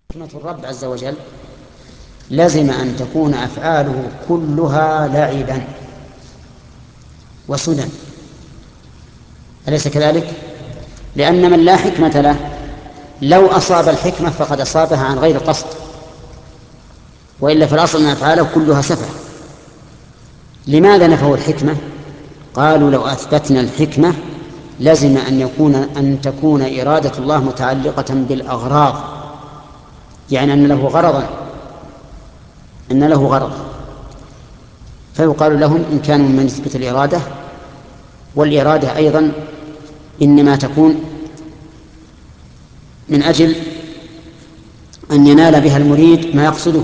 حكمة الرب عز وجل لزم أن تكون أفعاله كلها لعبا وسدى، أليس كذلك؟ لأن من لا حكمة له لو أصاب الحكمة فقد أصابها عن غير قصد، وإلا في الأصل أن أفعاله كلها سفه. لماذا نفوا الحكمة؟ قالوا لو أثبتنا الحكمة لزم أن تكون إرادة الله متعلقة بالأغراض، يعني أن له غرضا، فيقال لهم إن كانوا من نسبة الإرادة، والإرادة أيضا إنما تكون من أجل أن ينال بها المريد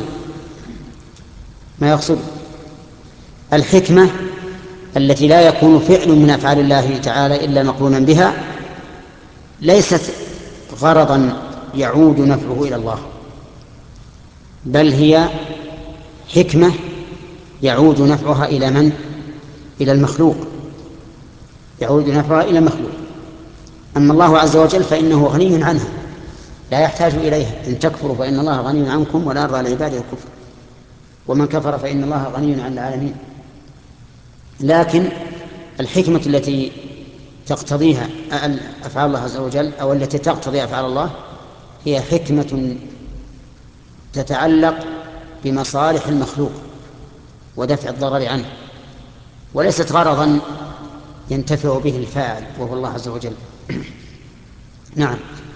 ما يقصده. الحكمة التي لا يكون فعل من أفعال الله تعالى إلا مقرونا بها ليست غرضا يعود نفعه إلى الله، بل هي حكمة يعود نفعها إلى من؟ إلى المخلوق، يعود نفعها إلى المخلوق. أما الله عز وجل فإنه غني عنها، لا يحتاج إليها. إن تكفروا فإن الله غني عنكم ولا يرضى لعباده الكفر، ومن كفر فإن الله غني عن العالمين. لكن الحكمة التي تقتضيها أفعال الله عز وجل أو التي تقتضي أفعال الله هي حكمة تتعلق بمصالح المخلوق ودفع الضرر عنه، وليست غرضا ينتفع به الفاعل وهو الله عز وجل. نعم.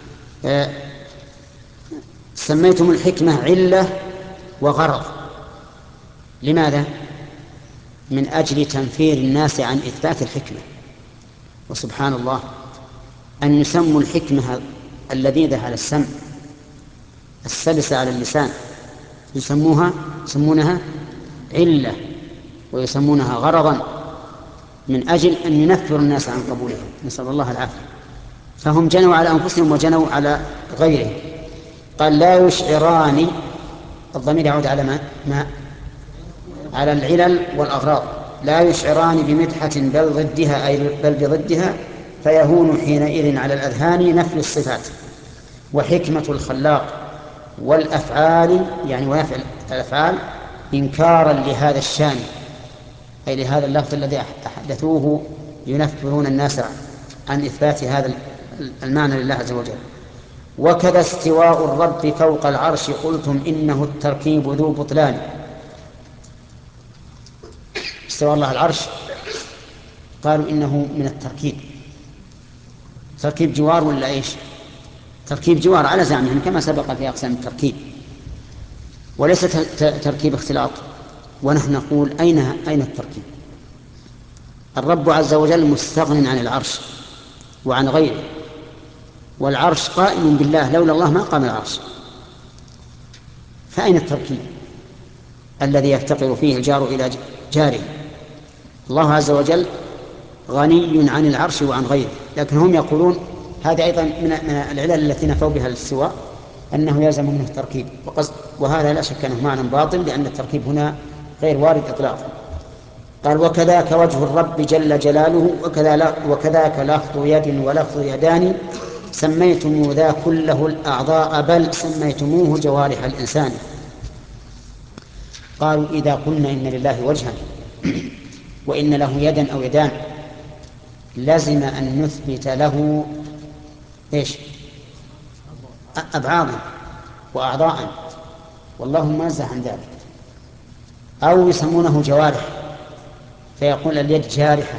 سميتم الحكمة علة وغرض، لماذا؟ من أجل تنفير الناس عن إثبات الحكمة. وسبحان الله أن يسموا الحكمة اللذيذة على السمع السلسة على اللسان يسمونها علة، ويسمونها غرضا من أجل أن ينفروا الناس عن قبولها، نسأل الله العافية. فهم جنوا على أنفسهم وجنوا على غيرهم. قال لا يشعران، الضمير يعود على ما على العلل والأغراض. لا يشعران بمدحة بل ضدها، أي بل بضدها، فيهون حينئذ على الأذهان نفي الصفات. وحكمة الخلاق والأفعال، يعني ونفع الأفعال، إنكارا لهذا الشان، أي لهذا اللفظ الذي أحدثوه ينفرون الناس عن إثبات هذا المعنى لله عز وجل. وكذا استواء الرب فوق العرش قلتم إنه التركيب ذو بطلان. استواء الله العرش قالوا إنه من التركيب. تركيب جوار ولا إيش؟ تركيب جوار على زعمهم كما سبق في أقسام التركيب، وليس تركيب اختلاط. ونحن نقول أين التركيب؟ الرب عز وجل مستغن عن العرش وعن غيره، والعرش قائم بالله، لولا الله ما قام العرش. فأين التركيب الذي يفتقر فيه الجار إلى جاره؟ الله عز وجل غني عن العرش وعن غيره، لكن هم يقولون هذا أيضا من العلل التي نفوا بها الاستواء، أنه يلزم منه التركيب، وهذا لا شك أنه معنى باطل، لأن التركيب هنا غير وارد إطلاقا. قال وكذاك وجه الرب جل جلاله وكذاك لفظ يد ولفظ يدان سميتم ذا كله الأعضاء بل سميتموه جوارح الإنسان. قالوا إذا قلنا إن لله وجها وإن له يدا أو يدان لازم أن نثبت له إيش؟ أبعاضا وأعضاء، والله منزه عن ذلك. أو يسمونه جوارح، فيقول اليد جارحة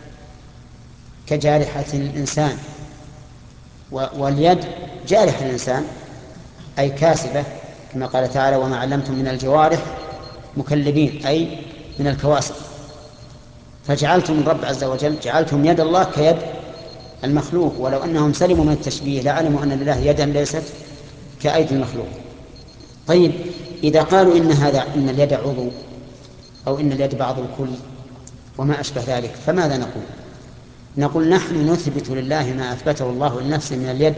كجارحة الإنسان، واليد جارحة الإنسان أي كاسبة، كما قال تعالى وما علمتم من الجوارح مكلبين، أي من الكواسب. فجعلتم الرب عز وجل جعلتم يد الله كيد المخلوق، ولو أنهم سلموا من التشبيه لعلموا أن لله يدا ليست كأيدي المخلوق. طيب إذا قالوا إن اليد عضو، أو إن اليد بعض الكل وما أشبه ذلك، فماذا نقول؟ نقول نحن نثبت لله ما أثبته الله لنفسه من اليد،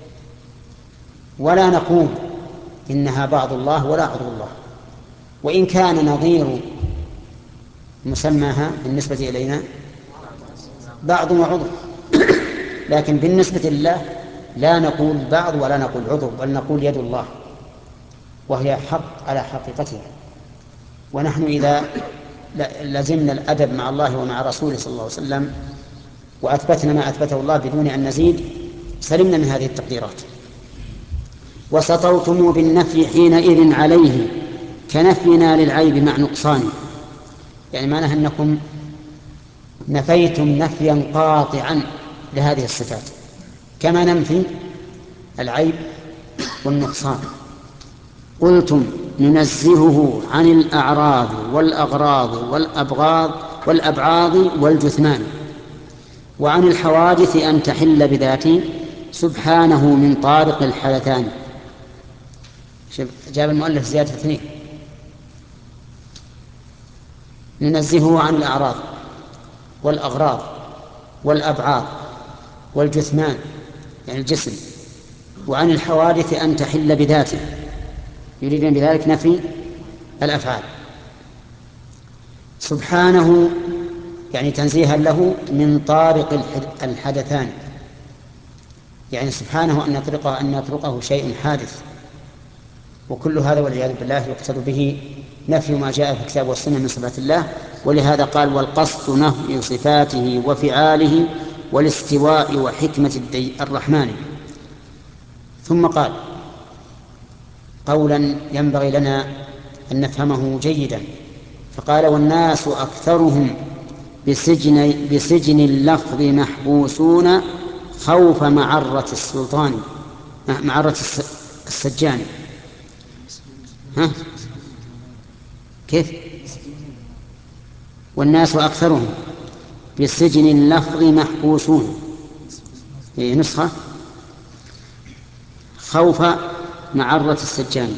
ولا نقول إنها بعض الله ولا عضو الله، وإن كان نظير مسماها بالنسبة إلينا بعض وعضو، لكن بالنسبة لله لا نقول بعض ولا نقول عضو، بل نقول يد الله. وهي حق على حقيقتها. ونحن إذا لزمنا الأدب مع الله ومع رسوله صلى الله عليه وسلم وأثبتنا ما أثبته الله بدون أن نزيد سلمنا من هذه التقديرات. وسطوتم بالنفي حينئذ عليه كنفينا للعيب مع نقصانه، يعني معناها أنكم نفيتم نفيا قاطعا لهذه الصفات كما ننفي العيب والنقصان. قلتم ننزهه عن الأعراض والأغراض والأبعاض والجثمان وعن الحوادث أن تحل بذاته سبحانه من طارق الحدثان. جاب المؤلف زيادة 2. ننزهه عن الأعراض والأغراض والأبعاض والجثمان يعني الجسم وعن الحوادث أن تحل بذاته، يريدون بذلك نفي الأفعال. سبحانه يعني تنزيها له من طارق الحدثان، يعني سبحانه أن يطرقه شيء حادث، وكل هذا والعياذ بالله يقصد به نفي ما جاء في الكتاب والسنة من صفات الله. ولهذا قال والقصد نفي صفاته وفعاله والاستواء وحكمة الرحمن. ثم قال قولا ينبغي لنا أن نفهمه جيدا، فقال والناس أكثرهم بسجن اللفظ محبوسون خوف معرة السلطان معرة السجان. ها؟ كيف؟ والناس أكثرهم بسجن اللفظ محبوسون، نسخة خوف معرة السجان.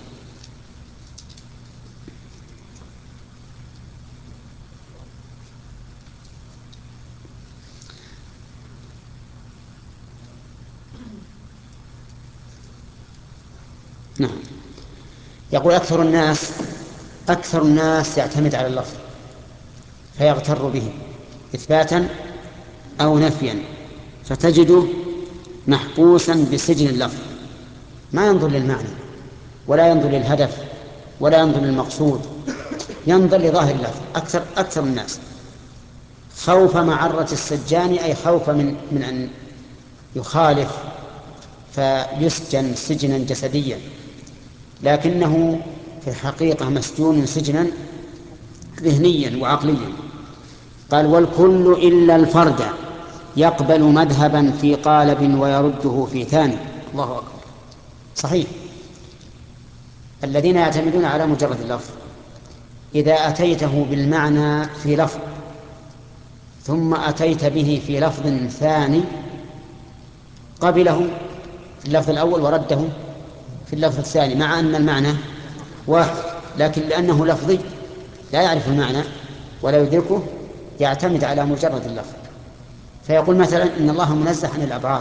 نعم. يقول أكثر الناس يعتمد على اللفظ فيغتر به إثباتا أو نفيا، فتجده محبوسا بسجن اللفظ، ما ينظر للمعنى ولا ينظر للهدف ولا ينظر للمقصود، ينظر لظاهر اللفظ. أكثر الناس خوف معرة السجان أي خوف من أن يخالف فيسجن سجنا جسديا، لكنه في الحقيقة مسجون سجنا ذهنيا وعقليا. قال والكل إلا الفرد يقبل مذهبا في قالب ويرده في ثاني. الله أكبر. صحيح، الذين يعتمدون على مجرد اللفظ إذا أتيته بالمعنى في لفظ ثم أتيت به في لفظ ثاني قبله في اللفظ الأول ورده في اللفظ الثاني مع أن المعنى واحد، لكن لأنه لفظي لا يعرف المعنى ولا يدركه يعتمد على مجرد اللفظ. فيقول مثلا إن الله منزه عن الأبعاد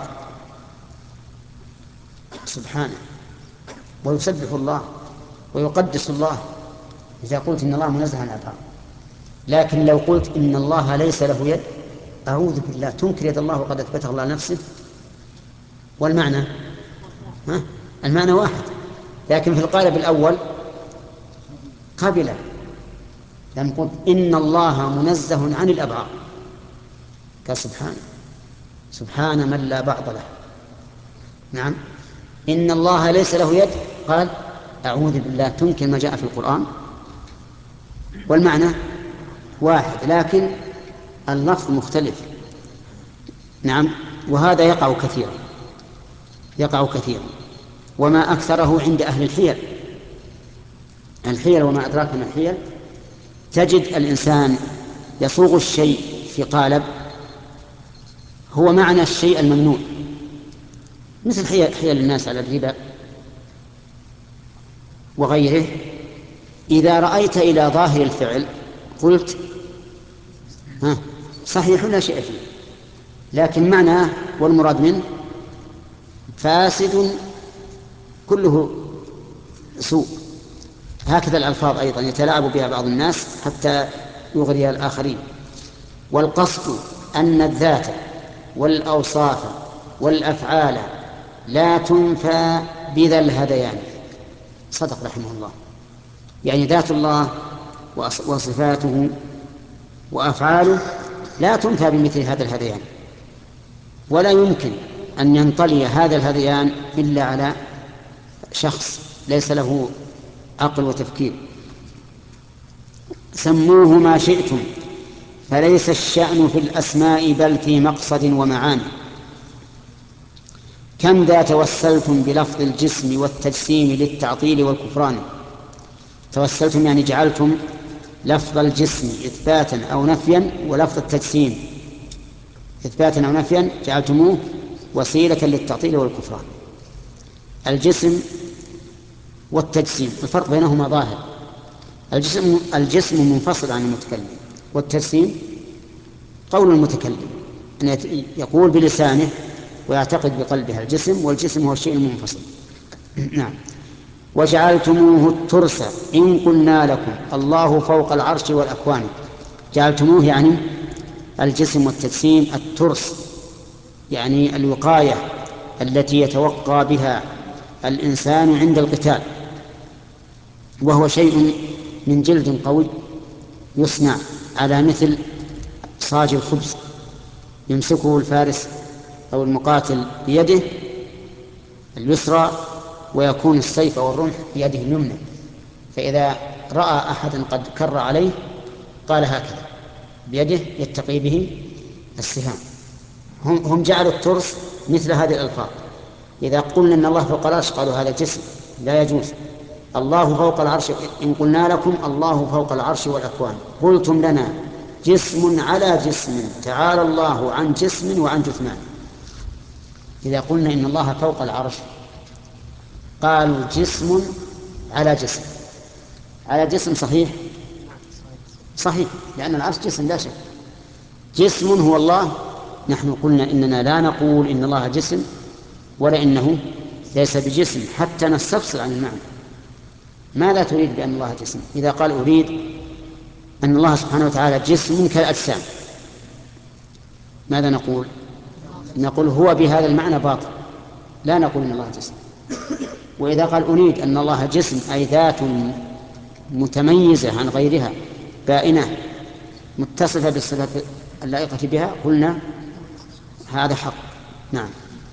سبحانه، ويسبح الله ويقدس الله إذا قلت إن الله منزه عن الأبعاد. لكن لو قلت إن الله ليس له يد أعوذ بالله، تنكر يد الله وقد أثبتها الله نفسه، والمعنى المعنى واحد، لكن في القالب الأول قبله لم قلت إن الله منزه عن الأبعاد، قال سبحان من لا بعض له. نعم. إن الله ليس له يد قال أعوذ بالله، تنكر ما جاء في القرآن، والمعنى واحد لكن اللفظ مختلف. نعم. وهذا يقع كثيرا وما أكثره عند أهل الحيل وما أدراك ما الحيل. تجد الإنسان يصوغ الشيء في قالب هو معنى الشيء الممنوع، مثل حيل الناس على الربا وغيره. إذا رأيت إلى ظاهر الفعل قلت صحيح لا شيء فيه، لكن معناه والمراد منه فاسد كله سوء. هكذا الألفاظ أيضا يتلاعب بها بعض الناس حتى يغري الآخرين. والقصد أن الذات والأوصاف والأفعال لا تنفى بذا الهذيان، صدق رحمه الله. يعني ذات الله وصفاته وأفعاله لا تنفى بمثل هذا الهذيان، ولا يمكن أن ينطلي هذا الهذيان إلا على شخص ليس له عقل وتفكير. سموه ما شئتم فليس الشأن في الأسماء بل في مقصد ومعاني. كم ذا توسلتم بلفظ الجسم والتجسيم للتعطيل والكفران. توسلتم يعني جعلتم لفظ الجسم إثباتا أو نفيا، ولفظ التجسيم إثباتا أو نفيا جعلتموه وسيلة للتعطيل والكفران. الجسم والتجسيم الفرق بينهما ظاهر. الجسم منفصل عن المتكلم، والتجسيم قول المتكلم أن يقول بلسانه ويعتقد بقلبه الجسم، والجسم هو الشيء المنفصل. نعم. وجعلتموه الترس إن قلنا لكم الله فوق العرش والأكوان. جعلتموه يعني الجسم والتجسيم الترس، يعني الوقاية التي يتوقى بها الإنسان عند القتال، وهو شيء من جلد قوي يصنع على مثل صاج الخبز، يمسكه الفارس أو المقاتل بيده اليسرى، ويكون السيف والرمح بيده اليمنى، فإذا رأى أحدا قد كر عليه قال هكذا بيده يتقي به السهام. هم جعلوا الترس مثل هذه الألفاظ. إذا قلنا إن الله فوق العرش قالوا هذا جسم لا يجوز. الله فوق العرش إن قلنا لكم الله فوق العرش والأكوان قلتم لنا جسم على جسم تعالى الله عن جسم وعن جثمان. إذا قلنا إن الله فوق العرش قالوا جسم على جسم. على جسم صحيح لأن العرش جسم لا شك. جسم هو الله. نحن قلنا إننا لا نقول إن الله جسم ولا إنه ليس بجسم حتى نستفصل عن المعنى. ماذا تريد بأن الله جسم؟ إذا قال أريد أن الله سبحانه وتعالى جسم كالأجسام ماذا نقول؟ نقول هو بهذا المعنى باطل، لا نقول إن الله جسم. وإذا قال أريد أن الله جسم أي ذات متميزة عن غيرها بائنة متصفة بالصفات اللائقة بها قلنا هذا حق. نعم.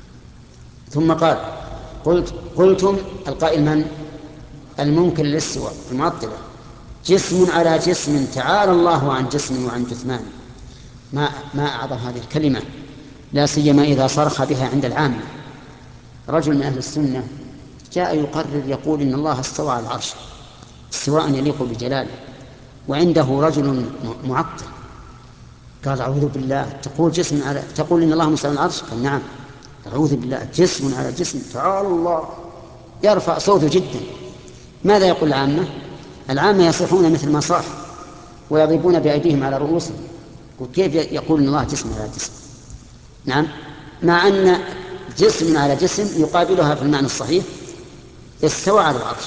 ثم قال قلتم القائل من؟ المنكر للسوى المعطلة. جسم على جسم تعالى الله عن جسم وعن جثمان. ما أعظم هذه الكلمة، لا سيما إذا صرخ بها عند العامة. رجل من أهل السنة جاء يقرر يقول إن الله استوى على العرش استواء يليق بجلاله، وعنده رجل معطل قال أعوذ بالله تقول إن الله مستوى على العرش؟ قال نعم. أعوذ بالله جسم على جسم تعالى الله. يرفع صوته جدا. ماذا يقول العامة؟ العامة يصيحون مثل ما صاح ويضربون بأيديهم على رؤوسهم. كيف يقول إن الله جسم على جسم؟ نعم، مع أن جسم على جسم يقابلها في المعنى الصحيح استوى على العرش.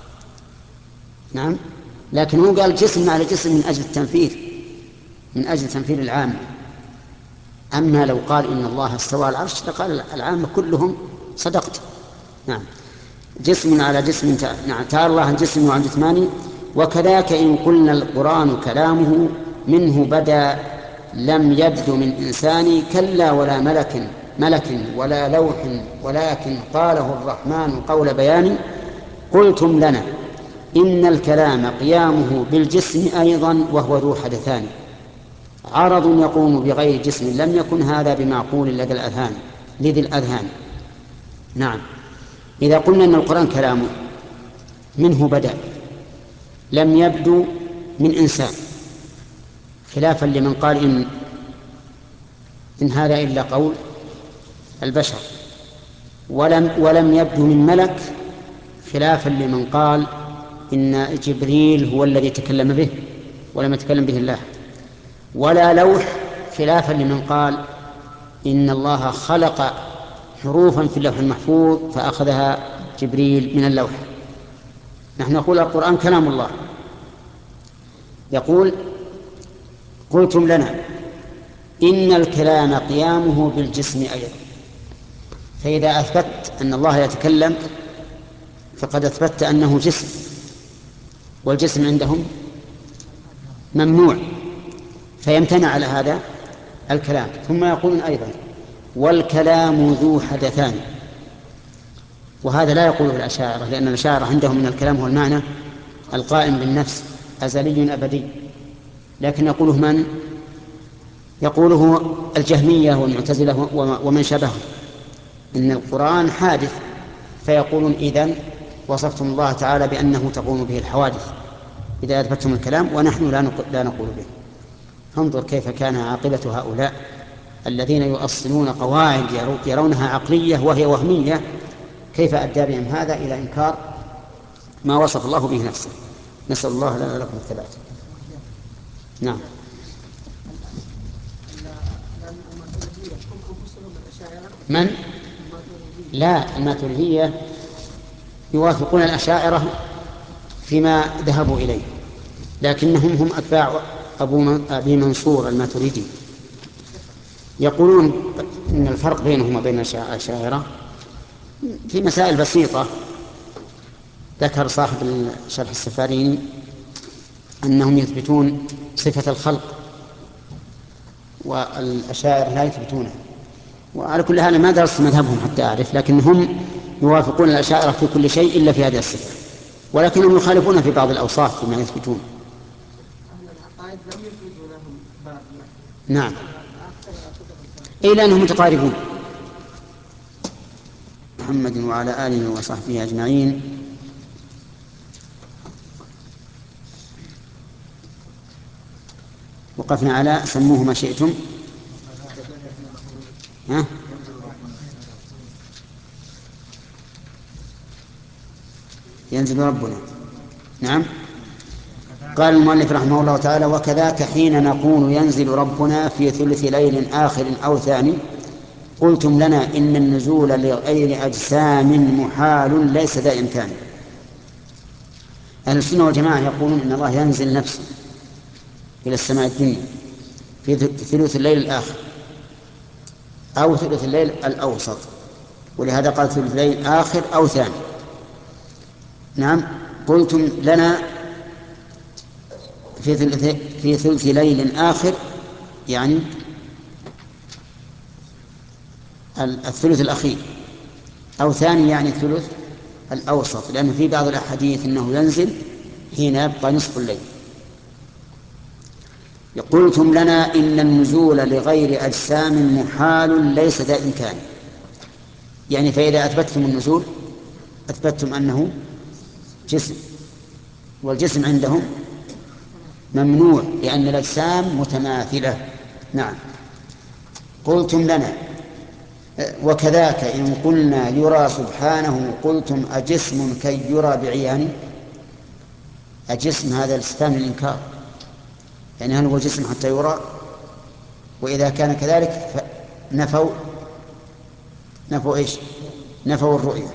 نعم، لكن هو قال جسم على جسم من أجل التنفير، من أجل تنفير العامة. أما لو قال إن الله استوى على العرش لقال العامة كلهم صدقت. نعم. جسم على جسم نعم تعالى الله عن جسم وعن جثمان. وكذاك إن قلنا القرآن كلامه منه بدا لم يبد من إنسان كلا ولا ملك ولا لوح ولكن قاله الرحمن قول بيان. قلتم لنا إن الكلام قيامه بالجسم أيضا وهو ذو حدثان عرض يقوم بغير جسم لم يكن هذا بمعقول لذي الأذهان. نعم. إذا قلنا أن القرآن كلامه منه بدأ لم يبدو من إنسان، خلافا لمن قال إن هذا إلا قول البشر، ولم يبدو من ملك، خلافا لمن قال إن جبريل هو الذي تكلم به ولم يتكلم به الله، ولا لوح، خلافا لمن قال إن الله خلق حروفا في اللوح المحفوظ فأخذها جبريل من اللوح. نحن نقول القرآن كلام الله. يقول قلتم لنا إن الكلام قيامه بالجسم أيضا. فإذا أثبت أن الله يتكلم فقد أثبتت أنه جسم، والجسم عندهم ممنوع، فيمتنع على هذا الكلام. ثم يقولون أيضا والكلام ذو حدثان، وهذا لا يقوله الأشاعرة، لأن الأشاعرة عندهم من الكلام هو المعنى القائم بالنفس أزلي أبدي، لكن يقوله من؟ يقوله الجهمية والمعتزلة ومن شابههم، إن القرآن حادث، فيقولون إذن وصفتم الله تعالى بأنه تقوم به الحوادث إذا أثبتتم الكلام، ونحن لا نقول به. فانظر كيف كان عاقبة هؤلاء الذين يؤصلون قواعد يرونها عقلية وهي وهمية، كيف أدى بهم هذا إلى إنكار ما وصف الله به نفسه. نسأل الله لنا ولكم الثبات. نعم. من؟ لا، الماتريدية يوافقون الأشاعرة فيما ذهبوا إليه، لكنهم هم أتباع أبي منصور الماتريدي. يقولون إن الفرق بينهم وبين الأشاعرة في مسائل بسيطة. ذكر صاحب شرح السفاريني أنهم يثبتون صفة الخلق والأشاعرة لا يثبتونها، وعلى كل حال ما درست مذهبهم حتى أعرف، لكن هم يوافقون الأشاعرة في كل شيء إلا في هذه الصفة، ولكنهم يخالفون في بعض الأوصاف فيما يثبتون. نعم، إلا أنهم متقاربون. محمد وعلى آله وصحبه أجمعين. وقفنا على سموه ما شئتم. ها؟ ينزل ربنا. نعم. قال المؤلف رحمه الله تعالى: وكذاك حين نقول ينزل ربنا في ثلث ليل آخر أو ثاني قلتم لنا إن النزول لغير أجسام محال ليس ذا إمكان. أهل السنة والجماعة يقولون إن الله ينزل نفسه إلى السماء الدنيا في ثلث الليل الآخر أو ثلث الليل الأوسط، ولهذا قال ثلث الليل آخر أو ثاني. نعم. قلتم لنا في ثلث ليل آخر، يعني الثلث الأخير، أو ثاني يعني الثلث الأوسط، لأن في بعض الأحاديث أنه ينزل حين يبقى نصف الليل. قلتم لنا إن النزول لغير أجسام محال ليس ذا إمكان، يعني فإذا أثبتتم النزول أثبتتم أنه جسم، والجسم عندهم ممنوع لأن الأجسام متماثلة. نعم. قلتم لنا وكذاك إن قلنا يرى سبحانه قلتم أجسم كي يرى بعيانه. أجسم هذا الاستفهام للإنكار، يعني هل هو جسم حتى يرى؟ وإذا كان كذلك نفوا إيش؟ نفوا الرؤية.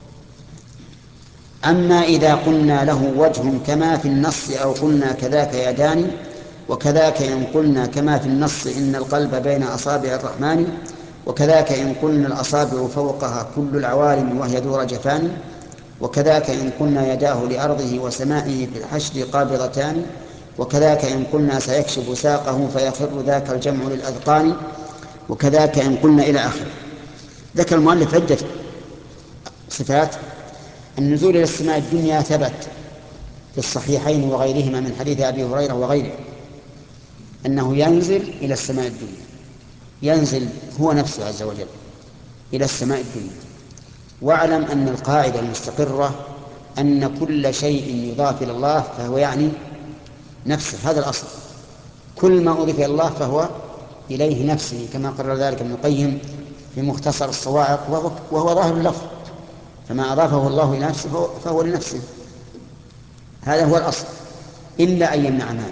أما إذا قلنا له وجه كما في النص أو قلنا كذاك يدان، وكذاك إن قلنا كما في النص إن القلب بين أصابع الرحمن، وكذاك إن قلنا الأصابع فوقها كل العوالم وهي ذو رجفان، وكذاك إن قلنا يداه لأرضه وسمائه في الحشر قابضتان، وكذاك إن قلنا سيكشف ساقه فيخر ذاك الجمع للأذقان، وكذاك إن قلنا إلى آخره. ذكر المؤلف عدة صفات. النزول إلى السماء الدنيا ثبت في الصحيحين وغيرهما من حديث أبي هريرة وغيره أنه ينزل إلى السماء الدنيا، ينزل هو نفسه عز وجل إلى السماء الدنيا. واعلم أن القاعدة المستقرة أن كل شيء يضاف إلى الله فهو يعني نفسه، هذا الأصل. كل ما أضيف إلى الله فهو إليه نفسه، كما قرر ذلك ابن القيم في مختصر الصواعق، وهو ظاهر اللفظ، فما أضافه الله إلى نفسه فهو لنفسه، هذا هو الأصل، إلا أن يمنع مانع.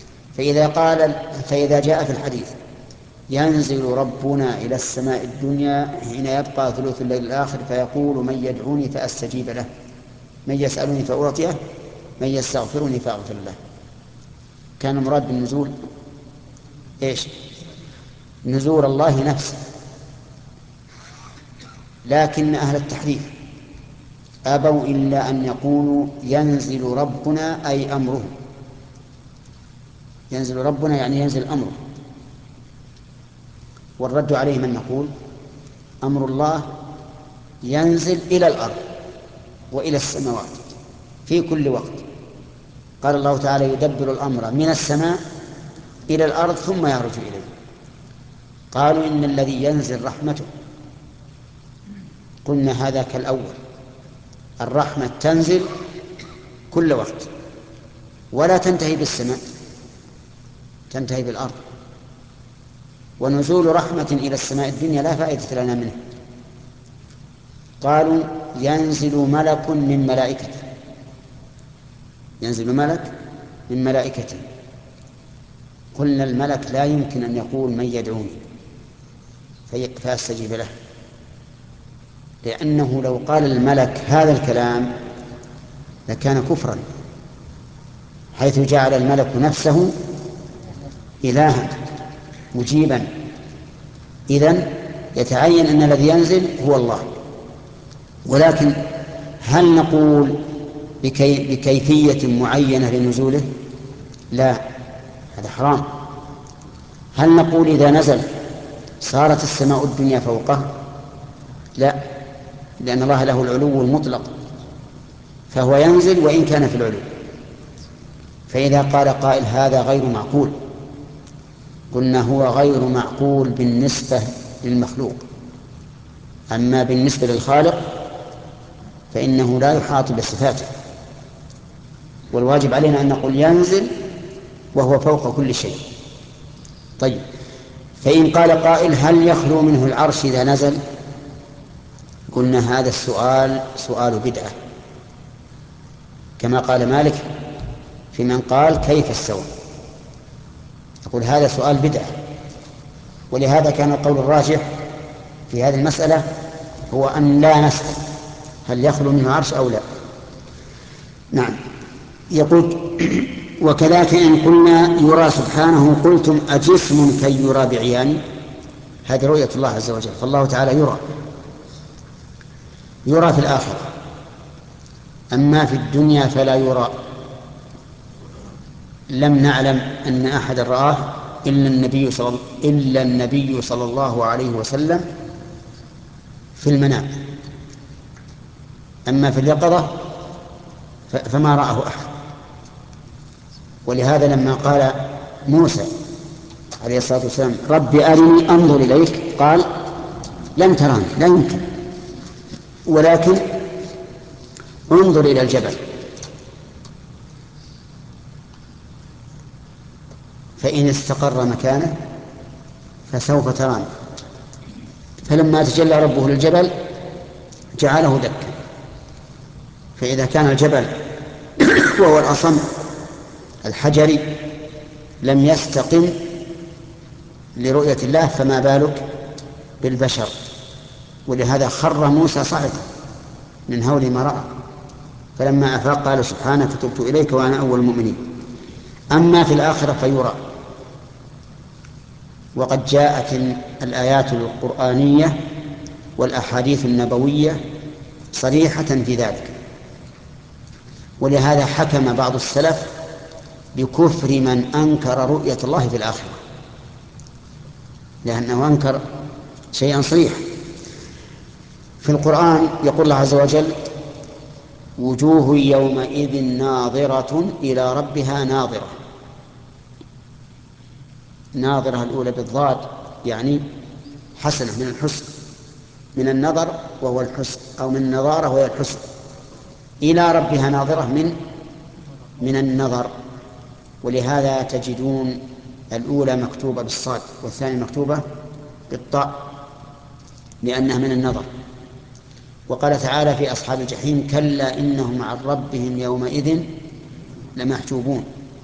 فإذا جاء في الحديث ينزل ربنا إلى السماء الدنيا حين يبقى ثلث الليل الآخر فيقول من يدعوني فأستجيب له، من يسألني فأعطيه، من يستغفرني فأغفر له، كان المراد بالنزول إيش؟ نزول الله نفسه. لكن أهل التحريف أبوا إلا أن يقولوا ينزل ربنا أي أمره. ينزل ربنا يعني ينزل أمره. والرد عليهم أن نقول أمر الله ينزل إلى الأرض وإلى السماوات في كل وقت. قال الله تعالى يدبر الأمر من السماء إلى الأرض ثم يعرج إليه. قالوا إن الذي ينزل رحمته. قلنا هذا كالأول، الرحمة تنزل كل وقت ولا تنتهي بالسماء، تنتهي بالأرض. ونزول رحمة إلى السماء الدنيا لا فائدة لنا منه. قالوا ينزل ملك من ملائكته، ينزل ملك من ملائكته. قلنا الملك لا يمكن أن يقول من يدعوني فأستجيب له، لأنه لو قال الملك هذا الكلام لكان كفرا، حيث جعل الملك نفسه إلها مجيبا. إذن يتعين أن الذي ينزل هو الله. ولكن هل نقول بكيفية معينة لنزوله؟ لا، هذا حرام. هل نقول إذا نزل صارت السماء الدنيا فوقه؟ لا، لأن الله له العلو المطلق، فهو ينزل وإن كان في العلو. فإذا قال قائل هذا غير معقول، قلنا هو غير معقول بالنسبة للمخلوق، أما بالنسبة للخالق فإنه لا يحاط بصفاته. والواجب علينا أن نقول ينزل وهو فوق كل شيء. طيب، فإن قال قائل هل يخلو منه العرش إذا نزل؟ قلنا هذا السؤال سؤال بدعة، كما قال مالك في من قال كيف استوى، يقول هذا سؤال بدعة. ولهذا كان القول الراجح في هذه المسألة هو أن لا نسأل هل يخلو منه عرش أو لا. نعم. يقول وكذلك إن قلنا يرى سبحانه قلتم أجسم كي يرى بعيان، هذه رؤية الله عز وجل. فالله تعالى يرى في الآخرة، أما في الدنيا فلا يرى. لم نعلم أن أحد رآه إلا النبي صلى الله عليه وسلم في المنام، أما في اليقظة فما رآه أحد. ولهذا لما قال موسى عليه الصلاة والسلام رب أرني أنظر إليك، قال لن تراني، لا يمكن، ولكن انظر إلى الجبل فإن استقر مكانه فسوف تراني. فلما تجلى ربه للجبل جعله دكا، فإذا كان الجبل وهو الأصم الحجري لم يستقم لرؤية الله فما بالك بالبشر. ولهذا خر موسى صعقا من هول ما رأى، فلما أفاق قال سبحانك تبت إليك وأنا أول المؤمنين. أما في الآخرة فيرى، وقد جاءت الآيات القرآنية والأحاديث النبوية صريحة في ذلك. ولهذا حكم بعض السلف بكفر من أنكر رؤية الله في الآخرة، لأنه أنكر شيئا صريحا. في القرآن يقول الله عز وجل وجوه يومئذ ناظرة إلى ربها ناظرة. ناظرة الأولى بالضاد يعني حسنة من الحسن، من النظر وهو الحسن، أو من النظارة وهي الحسن. إلى ربها ناظرة من النظر. ولهذا تجدون الأولى مكتوبة بالصاد والثانية مكتوبة بالطاء لأنها من النظر. وقال تعالى في أصحاب الجحيم كلا إنهم عن ربهم يومئذ لمحجوبون.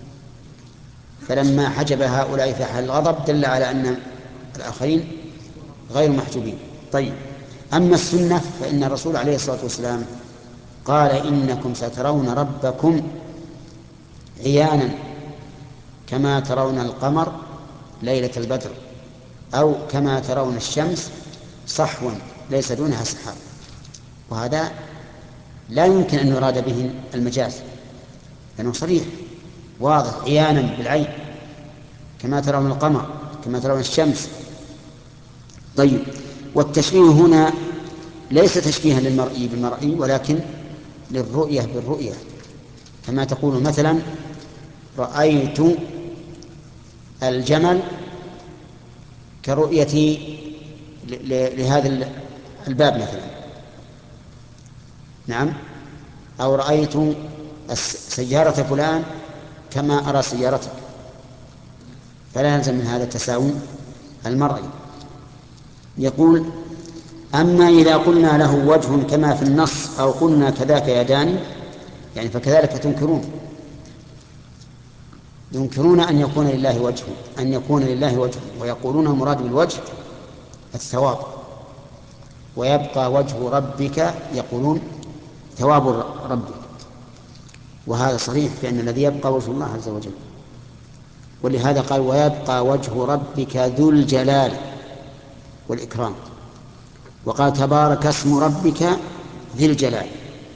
فلما حجب هؤلاء في حال الغضب دل على أن الآخرين غير محجوبين. طيب، أما السنة فإن الرسول عليه الصلاة والسلام قال إنكم سترون ربكم عيانا كما ترون القمر ليلة البدر، أو كما ترون الشمس صحوا ليس دونها سحاب. وهذا لا يمكن أن يراد به المجاز، لأنه صريح واضح عيانا بالعين، كما ترون القمر، كما ترون الشمس. طيب، والتشبيه هنا ليس تشبيها للمرئي بالمرئي، ولكن للرؤية بالرؤية. كما تقول مثلا رأيت الجمل كرؤيتي لهذا الباب مثلا، نعم، أو رأيت سيارة فلان كما أرى سيارتك، فلا يلزم من هذا التساوي المرئي. يقول: أما إذا قلنا له وجه كما في النص أو قلنا كذاك يدان، يعني فكذلك ينكرون أن يكون لله وجه، ويقولون المراد بالوجه الثواب، ويبقى وجه ربك، يقولون ثواب ربك. وهذا صريح بأن الذي يبقى وجه الله عز وجل، ولهذا قال: ويبقى وجه ربك ذو الجلال والإكرام. وقال: تبارك اسم ربك ذي الجلال.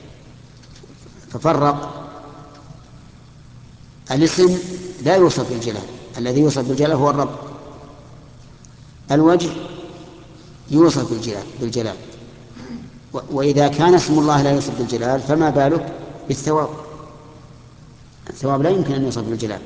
ففرق الاسم لا يوصف بالجلال، الذي يوصف بالجلال هو الرب. الوجه يوصف بالجلال. وإذا كان اسم الله لا يوصف بالجلال فما بالك بالثواب؟ الثواب لا يمكن أن يوصف بالجلال.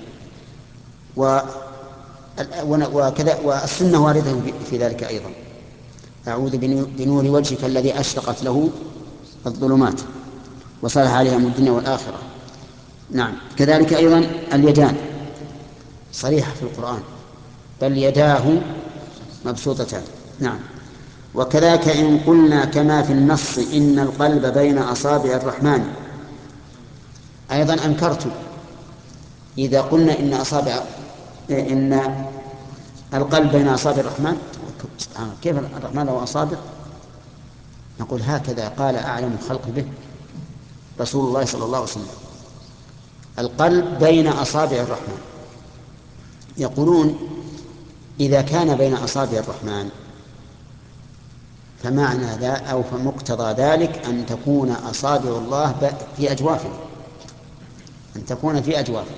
وكذا والسنة واردة في ذلك أيضا: أعوذ بنور وجهك الذي أشرقت له الظلمات وصلح عليها من الدنيا والآخرة. نعم. كذلك أيضا اليدان صريحة في القرآن: بل يداه مبسوطتان. نعم. وكذاك إن قلنا كما في النص إن القلب بين أصابع الرحمن، أيضا أنكرت إذا قلنا إن القلب بين أصابع الرحمن. كيف الرحمن له أصابع؟ نقول: هكذا قال أعلم الخلق به رسول الله صلى الله عليه وسلم: القلب بين أصابع الرحمن. يقولون: إذا كان بين أصابع الرحمن فمعنى ذا أو فمقتضى ذلك أن تكون أصابع الله في أجوافه، أن تكون في أجوافه.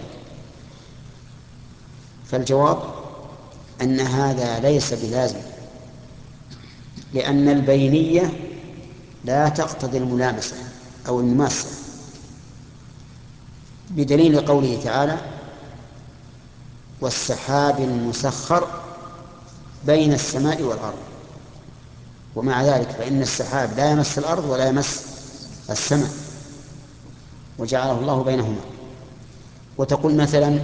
فالجواب أن هذا ليس بلازم، لأن البينية لا تقتضي الملامسة أو المماسة، بدليل قوله تعالى: والسحاب المسخر بين السماء والأرض. ومع ذلك فإن السحاب لا يمس الأرض ولا يمس السماء، وجعله الله بينهما. وتقول مثلا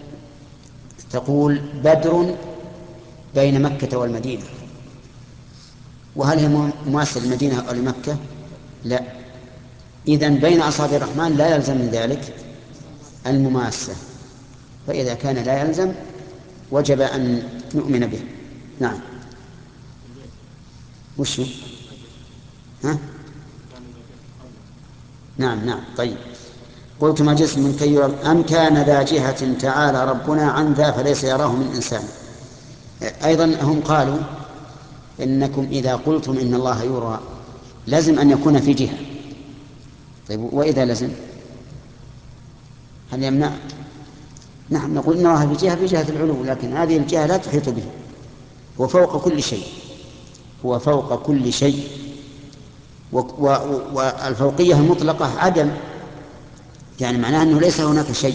بدر بين مكة والمدينة، وهل هي مماثلة للمدينة أو لمكة؟ لا. إذن بين أصابع الرحمن لا يلزم من ذلك المماسة، فإذا كان لا يلزم وجب أن نؤمن به. نعم. وش ها؟ نعم. طيب. قلت: ما جسم كي يرى أم كان ذا جهة تعالى ربنا عن ذا فليس يراه من إنسان. أيضا هم قالوا: إنكم إذا قلتم إن الله يرى لازم أن يكون في جهة. طيب، وإذا لزم هل يمنع؟ نحن نقول إن الله في جهة العلو، لكن هذه الجهة لا تحيط به، هو فوق كل شيء. والفوقية المطلقة عدم، يعني معناه أنه ليس هناك شيء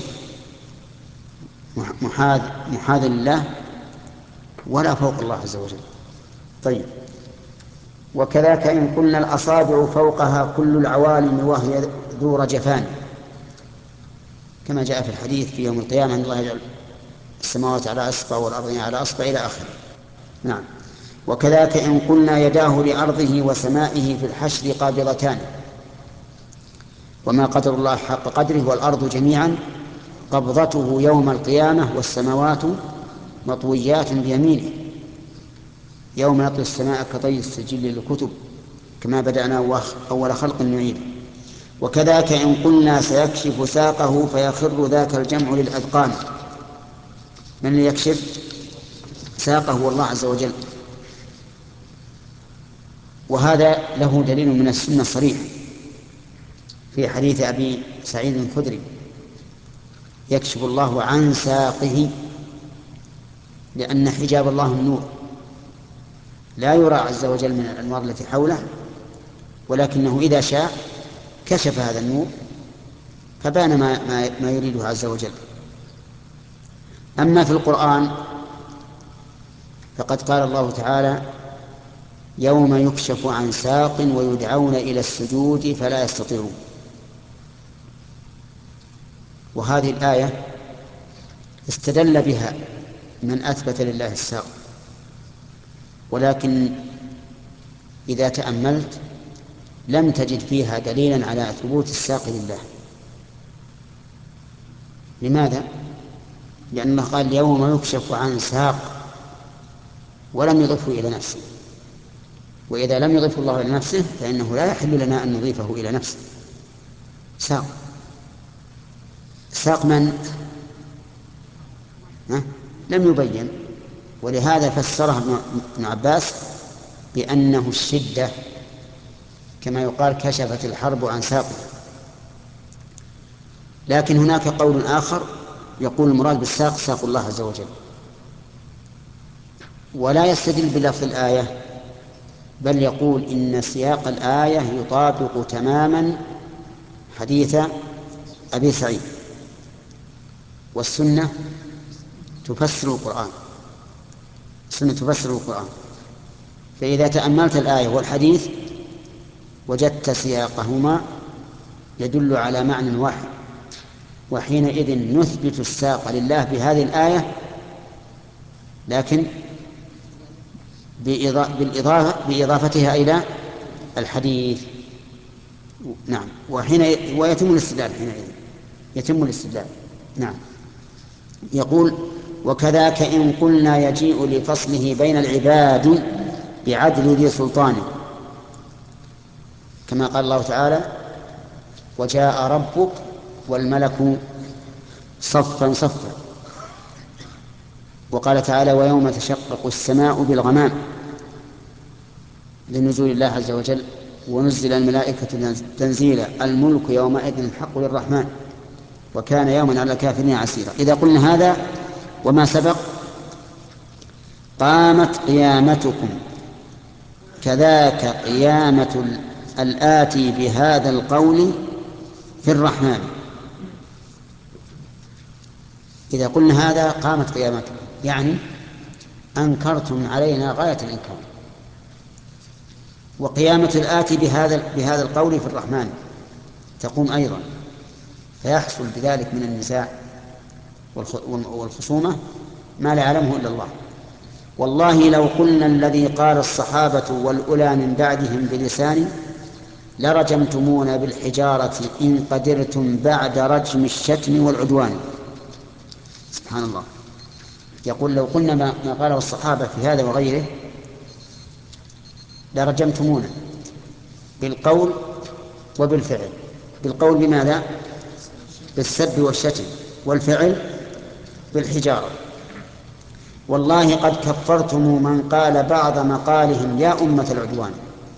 محاذ لله ولا فوق الله عز وجل. طيب. وكذاك إن قلنا الأصابع فوقها كل العوالم وهي ذو رجفان، كما جاء في الحديث في يوم القيامة أن الله يجعل السماوات على أصبع والأرض على أصبع إلى آخره. نعم. وكذاك إن قلنا يداه لأرضه وسمائه في الحشر قابضتان، وما قدر الله حق قدره والأرض جميعا قبضته يوم القيامة والسماوات مطويات بيمينه يوم نطوي السماء كطي السجل للكتب كما بدأنا أول خلق نعيد. وكذاك إن قلنا سيكشف ساقه فيخر ذاك الجمع للأذقان. من اللي يكشف ساقه هو الله عز وجل، وهذا له دليل من السنة صريح في حديث أبي سعيد الخدري: يكشف الله عن ساقه، لأن حجاب الله النور، لا يرى عز وجل من الأنوار التي حوله، ولكنه إذا شاء كشف هذا النور فبان ما يريده عز وجل. أما في القرآن فقد قال الله تعالى: يوم يكشف عن ساق ويدعون إلى السجود فلا يستطيعون. وهذه الآية استدل بها من أثبت لله الساق، ولكن إذا تأملت لم تجد فيها دليلا على ثبوت الساق لله. لماذا؟ لأن الله قال: يوم يكشف عن ساق، ولم يضفه إلى نفسه، وإذا لم يضفه الله إلى نفسه فإنه لا يحل لنا أن نضيفه إلى نفسه. ساق، ساق من؟ لم يبين، ولهذا فسره ابن عباس بأنه الشدة، كما يقال: كشفت الحرب عن ساقه. لكن هناك قول آخر يقول المراد بالساق ساق الله عز وجل، ولا يستدل بلفظ الآية، بل يقول إن سياق الآية يطابق تماما حديث أبي سعيد، والسنة تفسر القرآن، السنة تفسر القرآن. فإذا تأملت الآية والحديث وجدت سياقهما يدل على معنى واحد، وحينئذ نثبت الساق لله بهذه الآية، لكن بإضافتها إلى الحديث. نعم، ويتم الاستدلال حينئذ، يتم الاستدلال. نعم. يقول: وكذاك إن قلنا يجيء لفصله بين العباد بعدل ذي سلطان، كما قال الله تعالى: وجاء ربك والملك صفا صفا. وقال تعالى: ويوم تشقق السماء بالغمام، لنزول الله عز وجل: ونزل الملائكة تنزيلا، الملك يومئذ الحق للرحمن وكان يوما على الكافرين عسيرا. إذا قلنا هذا وما سبق قامت قيامتكم، كذاك قيامة الآتي بهذا القول في الرحمن. إذا قلنا هذا قامت قيامتكم، يعني أنكرتم علينا غاية الإنكار. وقيامة الآتي بهذا القول في الرحمن تقوم أيضا، فيحصل بذلك من النزاع والخصومة ما لا يعلمه إلا الله. والله لو قلنا الذي قال الصحابة والأولى من بعدهم بلسان لرجمتمونا بالحجارة إن قدرتم بعد رجم الشتم والعدوان. سبحان الله. يقول: لو قلنا ما قاله الصحابة في هذا وغيره لرجمتمونا بالقول وبالفعل. بالقول بماذا؟ بالسب والشتم، والفعل بالحجارة. والله قد كفرتم من قال بعض مقالهم يا أمة العدوان.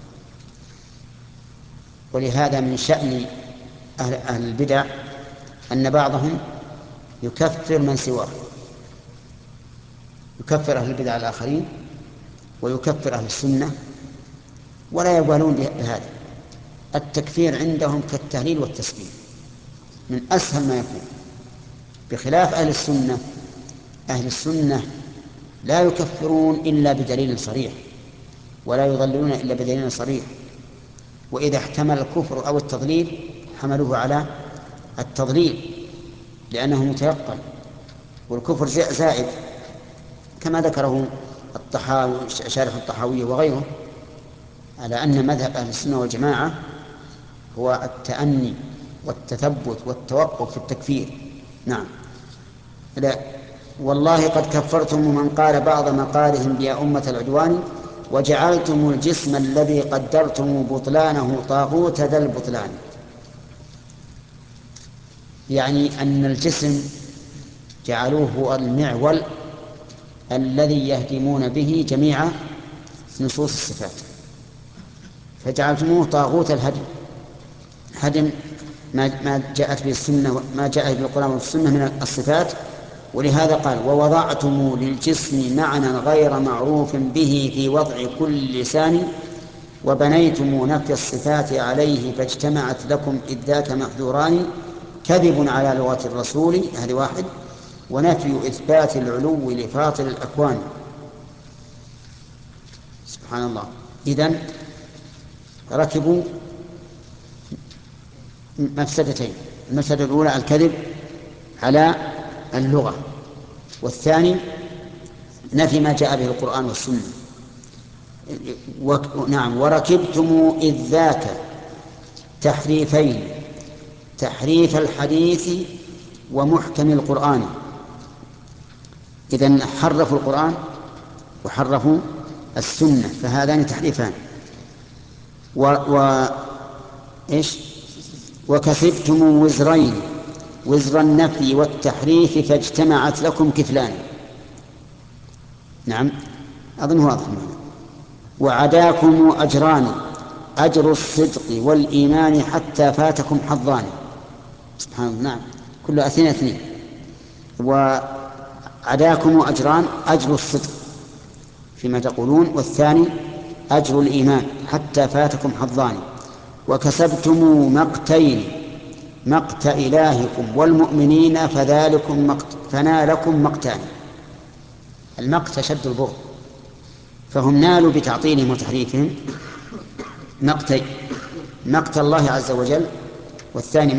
ولهذا من شأن أهل البدع أن بعضهم يكفر من سواه، يكفر أهل البدع الآخرين ويكفر أهل السنة، ولا يبالون بهذا. التكفير عندهم كالتهليل والتسبيح، من أسهل ما يكون، بخلاف أهل السنة. أهل السنة لا يكفرون إلا بدليل صريح، ولا يضللون إلا بدليل صريح. وإذا احتمل الكفر أو التضليل حملوه على التضليل لأنه متيقن، والكفر زائد، كما ذكره الطحاوي شارح الطحاوية وغيره، على أن مذهب أهل السنة والجماعة هو التأني والتثبت والتوقف في التكفير. نعم. لا، والله قد كفرتم من قال بعض مقالهم بيا أمة العدوان وجعلتم الجسم الذي قدرتم بطلانه طاغوت ذا البطلان. يعني أن الجسم جعلوه هو المعول الذي يهدمون به جميع نصوص الصفات، فجعلتموه طاغوت الهدم، هدم ما جاءت به السنة، ما جاء به القرآن والسنة من الصفات. ولهذا قال: ووضعتم للجسم معنى غير معروف به في وضع كل لسان، وبنيتم نفي الصفات عليه فاجتمعت لكم إذ ذاك محذوران، كذب على لغة الرسول، هذه واحد، ونفي إثبات العلو لفاطر الأكوان. سبحان الله. إذن ركبوا مفسدتين: المفسدة الأولى الكذب على اللغة، والثاني نفي ما جاء به القرآن والسنة. نعم. وركبتم إذ ذاك تحريفين: تحريف الحديث ومحكم القرآن. إذن حرفوا القرآن وحرفوا السنة، فهذان تحريفان. إيش؟ وكسبتم وزرين: وزر النفي والتحريف فاجتمعت لكم كفلان. نعم، أظن واضح معنا. وعداكم أجران: أجر الصدق والإيمان حتى فاتكم حظان. سبحان الله. نعم، كل اثنين اثنين. وعداكم أجران: أجر الصدق فيما تقولون، والثاني أجر الإيمان حتى فاتكم حظان. وكسبتم مقتين: مقت إلهكم والمؤمنين فنالكم مقتان. المقت شد البغض، فهم نالوا بتعطيلهم وتحريفهم مقتين: مقت الله عز وجل، والثاني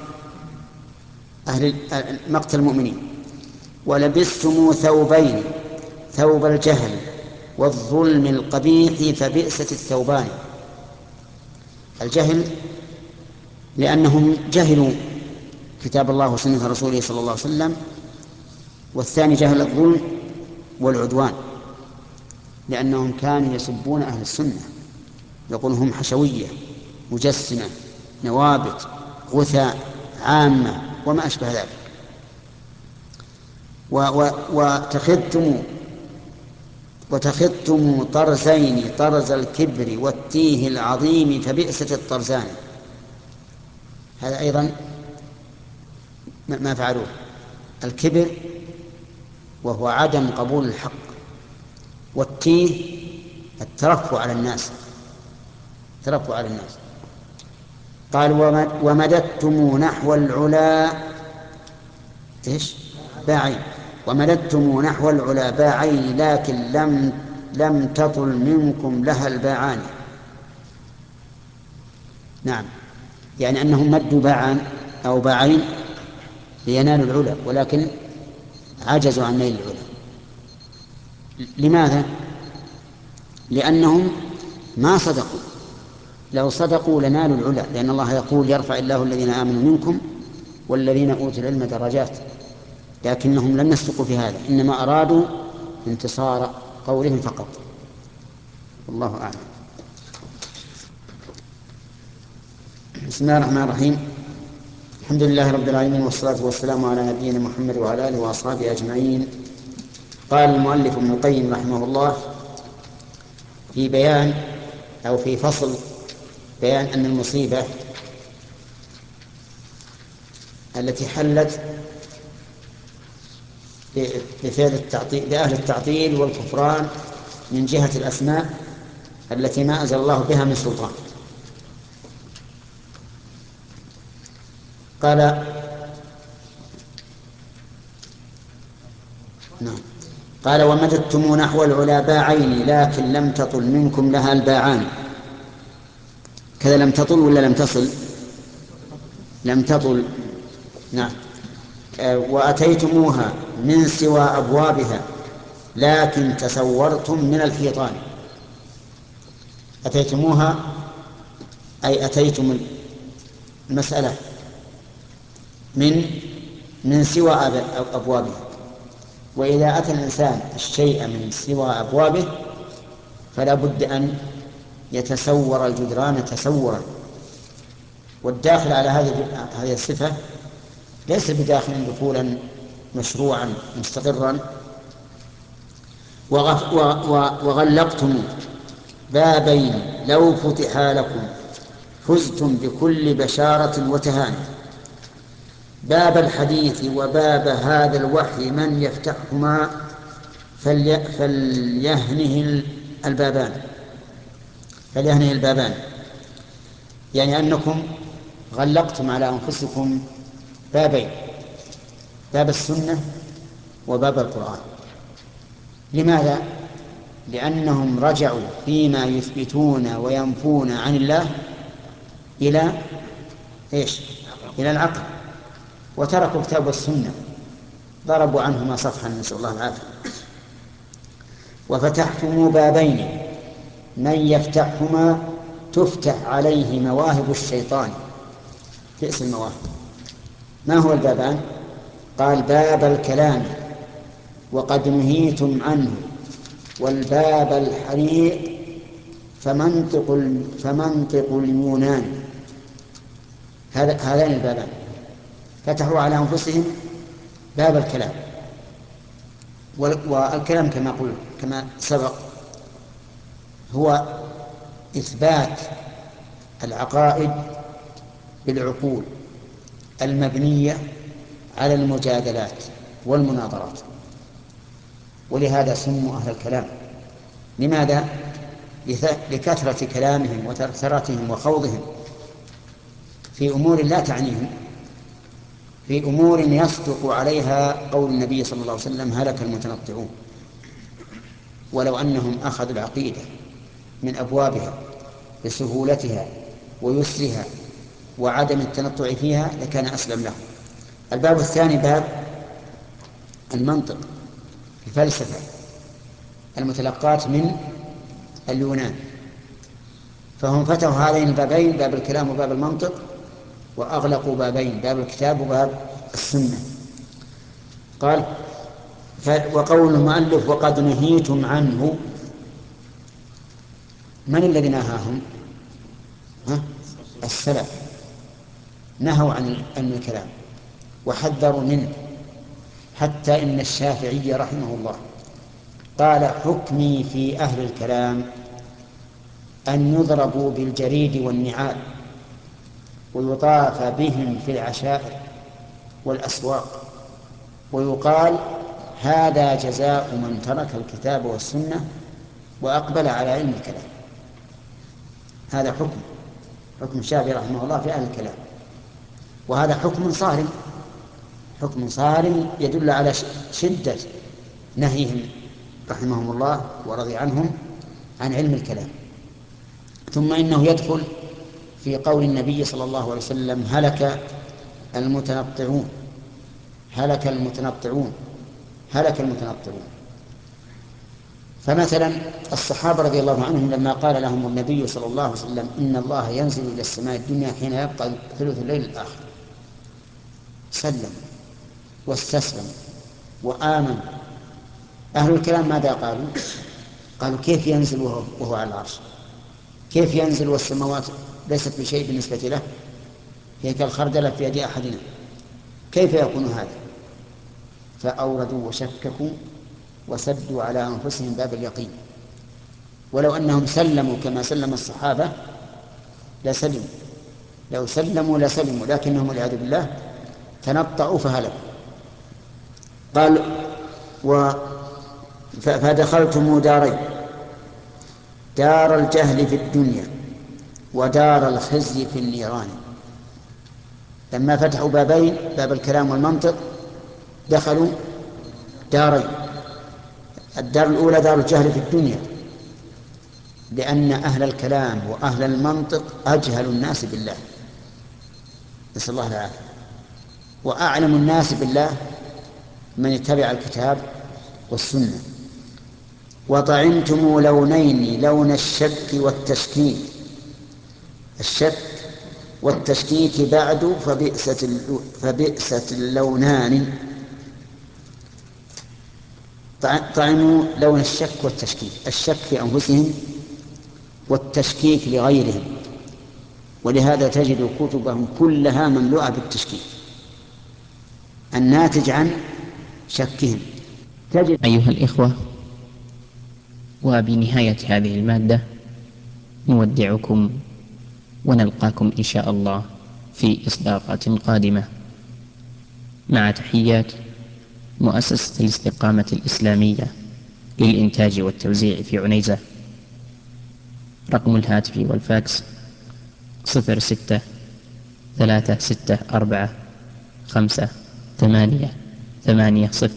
مقت المؤمنين. ولبستم ثوبين: ثوب الجهل والظلم القبيح فبئست الثوبان. الجهل لأنهم جهلوا كتاب الله وسنة رسوله صلى الله عليه وسلم، والثاني جهل الظلم والعدوان، لأنهم كانوا يسبون أهل السنة، يقولون هم حشوية، مجسمة، نوابت، غثاء، عامة، وما أشبه ذلك. وتخذتم طرزين: طرز الكبر والتيه العظيم فبئست الطرزان. هذا أيضا ما فعلوه: الكبر وهو عدم قبول الحق، والتيه الترفع على الناس. قال: ومددتم نحو العلا إيش؟ باعين. ومددتم نحو العلا باعين لكن لم تطل منكم لها الباعان. نعم، يعني أنهم مدوا باعان أو باعين لينالوا العلا، ولكن عجزوا عن نيل العلا. لماذا؟ لأنهم ما صدقوا. لو صدقوا لنالوا العلا، لأن الله يقول: يرفع الله الذين آمنوا منكم والذين أوتوا العلم درجات. لكنهم لم يصدقوا في هذا، إنما أرادوا انتصار قولهم فقط. والله أعلم. بسم الله الرحمن الرحيم. الحمد لله رب العالمين، والصلاة والسلام على نبينا محمد وعلى آله وأصحابه أجمعين. قال المؤلف ابن القيم رحمه الله في بيان أو في فصل بيان أن المصيبة التي حلت بفعل التعطيل بأهل التعطيل والكفران من جهة الأسماء التي ما أنزل الله بها من سلطان. قال: ومددتم نحو العلا باعين لكن لم تطل منكم لها الباعان. كذا لم تطل ولا لم تصل؟ لم تطل. نعم. وأتيتموها من سوى أبوابها لكن تسورتم من الحيطان. أتيتموها أي أتيتم المسألة من سوى أبوابها. وإذا أتى الإنسان الشيء من سوى أبوابه فلا بد أن يتسور الجدران تسورا. والداخل على هذه الصفة ليس بداخل دخولا مشروعا مستقرا. وغلقتم بابين لو فتحا لكم فزتم بكل بشارة وتهاني. باب الحديث وباب هذا الوحي من يفتحهما فليهنه البابان. فليهنه البابان يعني أنكم غلقتم على أنفسكم بابين: باب السنة وباب القرآن. لماذا؟ لأنهم رجعوا فيما يثبتون وينفون عن الله إلى إيش؟ إلى العقل، وتركوا الكتاب والسنة، ضربوا عنهما صفحا، نسأل الله العافية. وفتحتم بابين من يفتحهما تفتح عليه مواهب الشيطان. بئس المواهب. ما هو البابان؟ قال: باب الكلام وقد نهيتم عنه، والباب الحريق فمنطق اليونان. هذان البابان فتحوا على أنفسهم باب الكلام. والكلام كما سبق هو إثبات العقائد بالعقول المبنية على المجادلات والمناظرات، ولهذا سموا أهل الكلام. لماذا؟ لكثرة كلامهم وترثرتهم وخوضهم في أمور لا تعنيهم، في أمور يصدق عليها قول النبي صلى الله عليه وسلم: هلك المتنطعون. ولو أنهم أخذوا العقيدة من أبوابها بسهولتها ويسرها وعدم التنطع فيها لكان أسلم لهم. الباب الثاني باب المنطق، الفلسفة المتلقاة من اليونان، فهم فتحوا هذين البابين: باب الكلام وباب المنطق، وأغلقوا بابين: باب الكتاب وباب السنة. قال: وقول المؤلف وقد نهيتم عنه، من الذي نهاهم؟ السلف نهوا عن الكلام وحذروا منه، حتى إن الشافعي رحمه الله قال: حكمي في أهل الكلام أن يضربوا بالجريد والنعال ويطاف بهم في العشائر والأسواق، ويقال: هذا جزاء من ترك الكتاب والسنة وأقبل على علم الكلام. هذا حكم الشافعي رحمه الله في أهل الكلام، وهذا حكم صارم يدل على شدة نهيهم رحمهم الله ورضي عنهم عن علم الكلام. ثم إنه يدخل في قول النبي صلى الله عليه وسلم: هلك المتنطعون، هلك المتنطعون، هلك المتنطعون. فمثلا الصحابة رضي الله عنهم لما قال لهم النبي صلى الله عليه وسلم: إن الله ينزل إلى السماء الدنيا حين يبقى ثلث الليل الآخر، سلم واستسلم وآمن. أهل الكلام ماذا قالوا؟ قالوا: كيف ينزل وهو على العرش؟ كيف ينزل والسماوات ليست بشيء بالنسبة له، هي كالخردلة في يد أحدنا، كيف يكون هذا؟ فأوردوا وشككوا وسدوا على أنفسهم باب اليقين. ولو أنهم سلموا كما سلم الصحابة لسلموا، لو سلموا لسلموا، لكنهم والعياذ بالله تنطعوا فهلكوا. قال: فدخلتم دارين: دار الجهل في الدنيا ودار الخزي في النيران. لما فتحوا بابين، باب الكلام والمنطق، دخلوا دارين: الدار الأولى دار الجهل في الدنيا، لأن أهل الكلام وأهل المنطق أجهل الناس بالله، نسأل الله العافية. وأعلم الناس بالله من اتبع الكتاب والسنة. وطعمتم لونين: لون الشك والتشكيك. الشك والتشكيك بعد فبئست اللونان. طعموا لون الشك والتشكيك، الشك في أنفسهم والتشكيك لغيرهم، ولهذا تجد كتبهم كلها مملوءة بالتشكيك الناتج عن شكهم. أيها الإخوة، وبنهاية هذه المادة نودعكم ونلقاكم إن شاء الله في إصدارات قادمة، مع تحيات مؤسسة الاستقامة الإسلامية للإنتاج والتوزيع في عنيزة. رقم الهاتف والفاكس 06-364-5-8-8-0،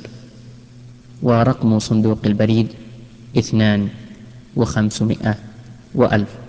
ورقم صندوق البريد 2 و500 و1000.